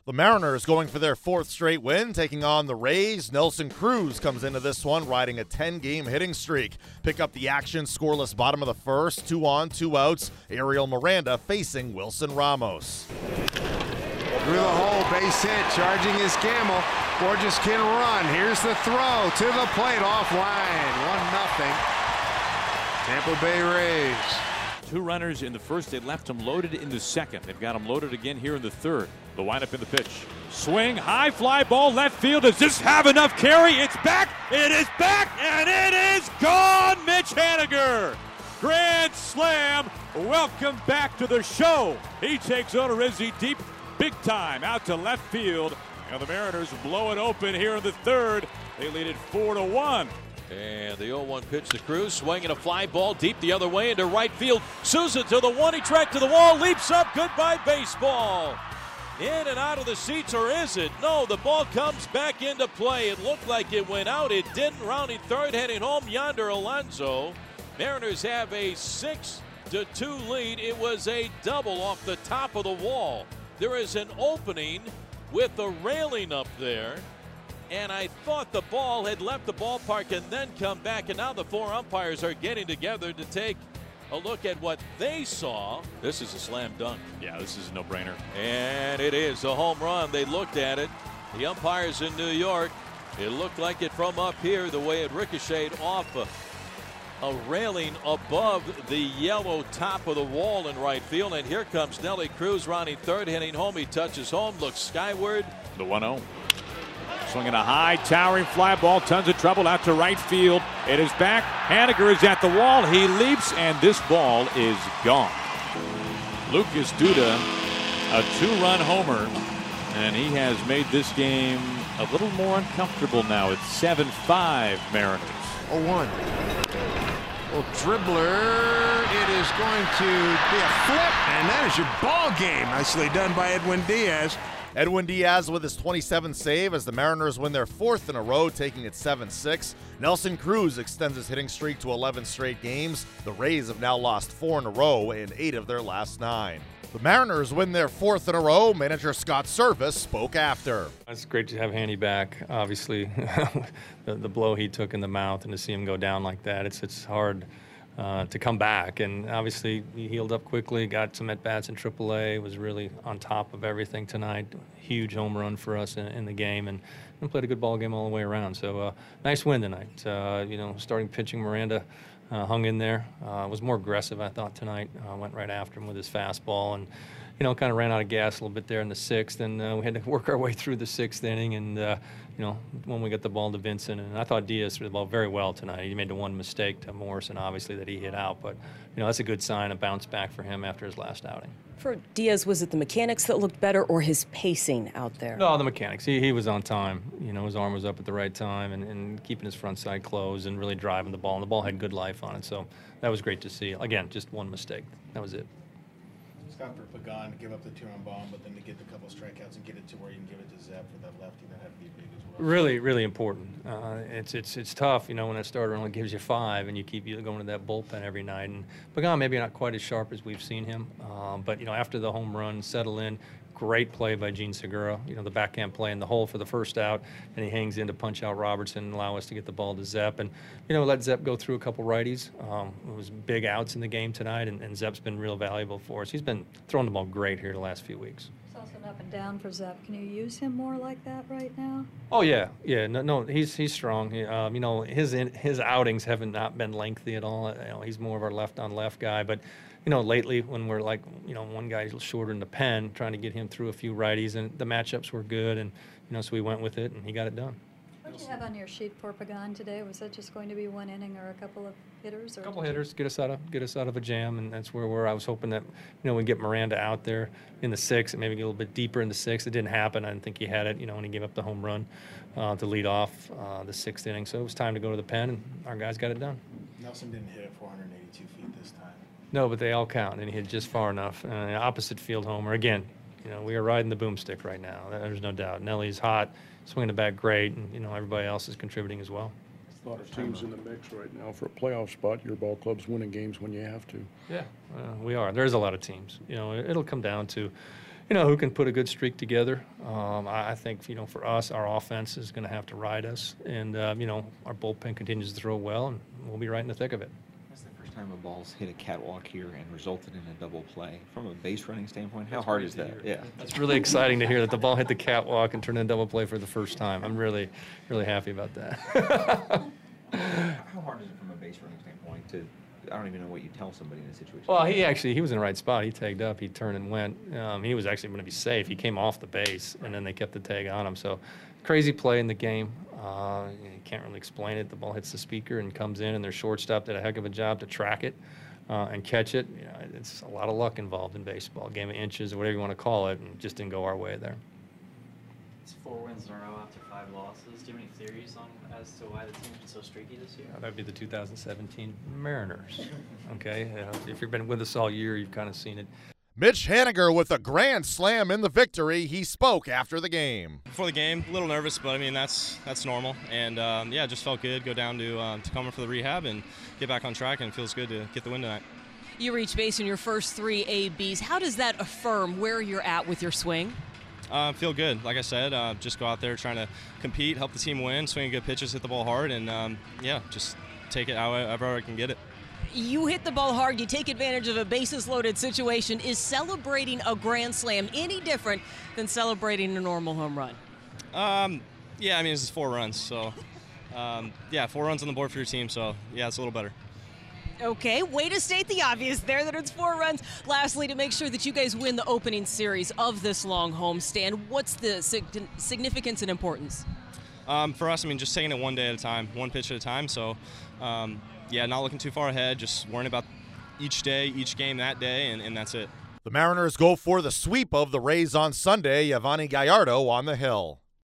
The Mariners going for their fourth straight win, taking on the Rays. Nelson Cruz comes into this one riding a 10-game hitting streak. Pick up the action, scoreless bottom of the first, 2 on, 2 outs. Ariel Miranda facing Wilson Ramos. Through the hole, base hit, charging his Gamble. Borges can run. Here's the throw to the plate, offline. 1-0. Tampa Bay Rays. 2 runners in the first. They left them loaded in the second. They've got them loaded again here in the third. The windup in the pitch. Swing, high fly ball, left field. Does this have enough carry? It's back. It is back, and it is gone. Mitch Haniger. Grand slam. Welcome back to the show. He takes Odorizzi deep, big time, out to left field. And the Mariners blow it open here in the third. They lead it 4-1. And the 0-1 pitch to Cruz, swinging a fly ball deep the other way into right field. Souza to the one, he tracked to the wall, leaps up, goodbye baseball. In and out of the seats, or is it? No, the ball comes back into play. It looked like it went out. It didn't. Rounding third, heading home, Yonder Alonso. Mariners have a 6-2 lead. It was a double off the top of the wall. There is an opening with the railing up there. And I thought the ball had left the ballpark and then come back. And now the 4 umpires are getting together to take a look at what they saw. This is a slam dunk. Yeah, this is a no-brainer. And it is a home run. They looked at it. The umpires in New York, it looked like it from up here, the way it ricocheted off a railing above the yellow top of the wall in right field. And here comes Nelly Cruz rounding third, heading home. He touches home, looks skyward. The 1-0. Swinging a high, towering fly ball, tons of trouble out to right field. It is back. Haniger is at the wall. He leaps, and this ball is gone. Lucas Duda, a 2-run homer, and he has made this game a little more uncomfortable now. It's 7-5 Mariners. 0-1. Well, dribbler, it is going to be a flip, and that is your ball game. Nicely done by Edwin Diaz. Edwin Diaz with his 27th save as the Mariners win their 4th in a row, taking it 7-6. Nelson Cruz extends his hitting streak to 11 straight games. The Rays have now lost 4 in a row in 8 of their last 9. The Mariners win their 4th in a row. Manager Scott Service spoke after. It's great to have Hanny back. Obviously, the blow he took in the mouth and to see him go down like that, it's hard to come back. And obviously, he healed up quickly, got some at-bats in AAA, was really on top of everything tonight. Huge home run for us in the game, and played a good ball game all the way around. So nice win tonight. Starting pitching, Miranda hung in there. Was more aggressive, I thought, tonight. Went right after him with his fastball, and kind of ran out of gas a little bit there in the 6th, and we had to work our way through the 6th inning, and when we got the ball to Vincent, and I thought Diaz threw the ball very well tonight. He made the one mistake to Morrison, obviously, that he hit out, but that's a good sign, a bounce back for him after his last outing. For Diaz, was it the mechanics that looked better or his pacing out there? No, the mechanics. He was on time. His arm was up at the right time and keeping his front side closed and really driving the ball, and the ball had good life on it, so that was great to see. Again, just one mistake. That was it. Scott, for Pagan to give up the 2-run bomb, but then to get the couple strikeouts and get it to where you can give it to Zep for that lefty, that had to be big as well. Really, really important. It's tough, when that starter only gives you 5 and you keep going to that bullpen every night. And Pagan maybe not quite as sharp as we've seen him, but after the home run, settle in. Great play by Gene Segura. The backhand play in the hole for the first out, and he hangs in to punch out Robertson and allow us to get the ball to Zep. And, let Zep go through a couple righties. It was big outs in the game tonight, and Zep's been real valuable for us. He's been throwing the ball great here the last few weeks. It's also an up and down for Zep. Can you use him more like that right now? Oh, yeah. No, he's strong. His outings haven't not been lengthy at all. He's more of our left-on-left guy, but lately when we're one guy's shorter in the pen, trying to get him through a few righties, and the matchups were good, and so we went with it, and he got it done. What do you have on your sheet for Pagan today? Was that just going to be one inning or a couple of hitters? Or a couple hitters, get us out of a jam, and that's where I was hoping that we get Miranda out there in the 6th and maybe get a little bit deeper in the 6th. It didn't happen. I didn't think he had it. When he gave up the home run to lead off the 6th inning, so it was time to go to the pen, and our guys got it done. Nelson didn't hit it 482 feet this time. No, but they all count, and he hit just far enough. Opposite field homer. Again, we are riding the boomstick right now. There's no doubt. Nelly's hot, swinging the bat great, and everybody else is contributing as well. A lot of teams in the mix right now for a playoff spot. Your ball club's winning games when you have to. Yeah, we are. There's a lot of teams. It'll come down to, who can put a good streak together. I think, for us, our offense is going to have to ride us. And, our bullpen continues to throw well, and we'll be right in the thick of it. That's the first time a ball's hit a catwalk here and resulted in a double play. From a base running standpoint, how hard is that? Yeah. It's really exciting to hear that the ball hit the catwalk and turned into a double play for the first time. I'm really, really happy about that. How hard is it from a base running standpoint to, I don't even know what you tell somebody in a situation? Well, he was in the right spot. He tagged up, he turned and went. He was actually going to be safe. He came off the base, and then they kept the tag on him. So, crazy play in the game. You can't really explain it. The ball hits the speaker and comes in, and their shortstop did a heck of a job to track it and catch it. It's a lot of luck involved in baseball. Game of inches, or whatever you want to call it, and it just didn't go our way there. It's 4 wins in a row after 5 losses. Do you have any theories as to why the team's been so streaky this year? That would be the 2017 Mariners. Okay, if you've been with us all year, you've kind of seen it. Mitch Haniger with a grand slam in the victory. He spoke after the game. Before the game, a little nervous, but I mean that's normal. And it just felt good. Go down to Tacoma for the rehab and get back on track, and it feels good to get the win tonight. You reached base in your first 3 ABs. How does that affirm where you're at with your swing? Feel good. Like I said, just go out there trying to compete, help the team win, swing good pitches, hit the ball hard, and just take it however I can get it. You hit the ball hard. You take advantage of a bases-loaded situation. Is celebrating a grand slam any different than celebrating a normal home run? This is 4 runs. So, 4 runs on the board for your team. So, it's a little better. Okay, way to state the obvious there that it's 4 runs. Lastly, to make sure that you guys win the opening series of this long homestand, what's the significance and importance? For us, just taking it one day at a time, one pitch at a time. So, not looking too far ahead, just worrying about each day, each game that day, and that's it. The Mariners go for the sweep of the Rays on Sunday. Yovani Gallardo on the hill.